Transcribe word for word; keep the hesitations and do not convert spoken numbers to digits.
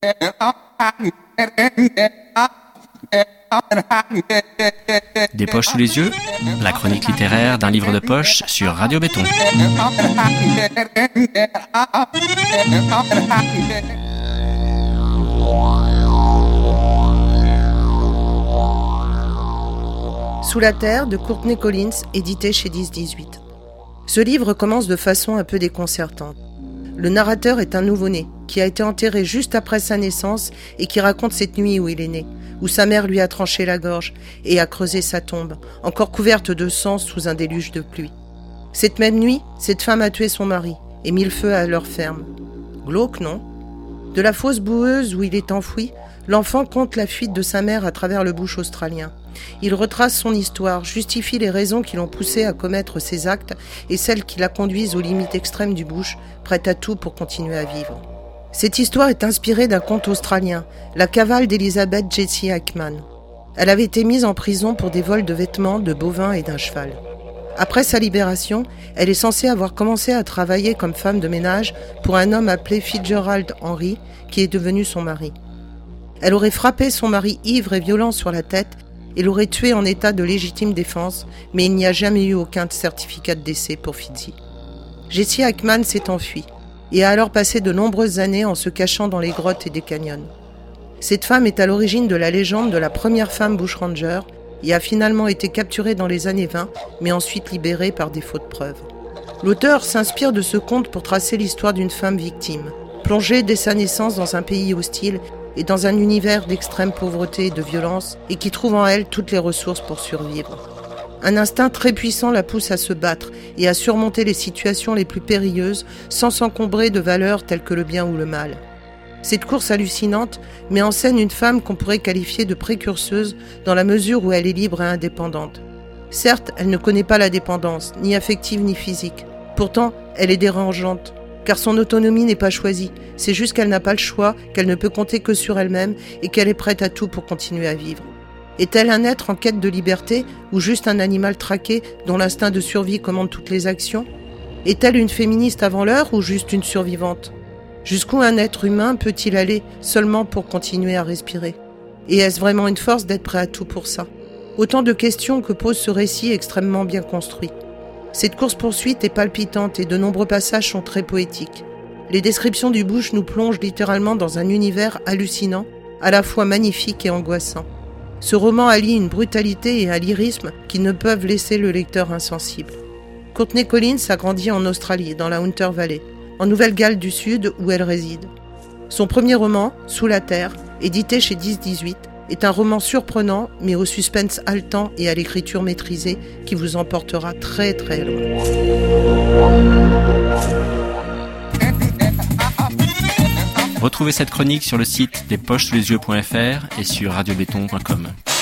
Des poches sous les yeux, la chronique littéraire d'un livre de poche sur Radio Béton. Sous la terre de Courtney Collins, édité chez dix dix-huit. Ce livre commence de façon un peu déconcertante. Le narrateur est un nouveau-né qui a été enterré juste après sa naissance et qui raconte cette nuit où il est né, où sa mère lui a tranché la gorge et a creusé sa tombe, encore couverte de sang sous un déluge de pluie. Cette même nuit, cette femme a tué son mari et mis le feu à leur ferme. Glauque, non ? De la fosse boueuse où il est enfoui, l'enfant conte la fuite de sa mère à travers le bush australien. Il retrace son histoire, justifie les raisons qui l'ont poussé à commettre ses actes et celles qui la conduisent aux limites extrêmes du bush, prête à tout pour continuer à vivre. Cette histoire est inspirée d'un conte australien, La cavale d'Elizabeth Jessie Hickman. Elle avait été mise en prison pour des vols de vêtements, de bovins et d'un cheval. Après sa libération, elle est censée avoir commencé à travailler comme femme de ménage pour un homme appelé Fitzgerald Henry, qui est devenu son mari. Elle aurait frappé son mari ivre et violent sur la tête et l'aurait tué en état de légitime défense, mais il n'y a jamais eu aucun certificat de décès pour Fitzy. Jessie Hickman s'est enfuie et a alors passé de nombreuses années en se cachant dans les grottes et des canyons. Cette femme est à l'origine de la légende de la première femme bushranger et a finalement été capturée dans les années vingt, mais ensuite libérée par défaut de preuves. L'auteur s'inspire de ce conte pour tracer l'histoire d'une femme victime, plongée dès sa naissance dans un pays hostile et dans un univers d'extrême pauvreté et de violence, et qui trouve en elle toutes les ressources pour survivre. Un instinct très puissant la pousse à se battre et à surmonter les situations les plus périlleuses sans s'encombrer de valeurs telles que le bien ou le mal. Cette course hallucinante met en scène une femme qu'on pourrait qualifier de précurseuse dans la mesure où elle est libre et indépendante. Certes, elle ne connaît pas la dépendance, ni affective ni physique. Pourtant, elle est dérangeante, car son autonomie n'est pas choisie. C'est juste qu'elle n'a pas le choix, qu'elle ne peut compter que sur elle-même et qu'elle est prête à tout pour continuer à vivre. Est-elle un être en quête de liberté ou juste un animal traqué dont l'instinct de survie commande toutes les actions ? Est-elle une féministe avant l'heure ou juste une survivante ? Jusqu'où un être humain peut-il aller seulement pour continuer à respirer ? Et est-ce vraiment une force d'être prêt à tout pour ça ? Autant de questions que pose ce récit extrêmement bien construit. Cette course-poursuite est palpitante et de nombreux passages sont très poétiques. Les descriptions du bush nous plongent littéralement dans un univers hallucinant, à la fois magnifique et angoissant. Ce roman allie une brutalité et un lyrisme qui ne peuvent laisser le lecteur insensible. Courtney Collins a grandi en Australie, dans la Hunter Valley, en Nouvelle-Galles du Sud où elle réside. Son premier roman, Sous la terre, édité chez dix dix-huit, est un roman surprenant, mais au suspense haletant et à l'écriture maîtrisée qui vous emportera très très loin. Retrouvez cette chronique sur le site des poches sous les yeux point f r et sur radio béton point com.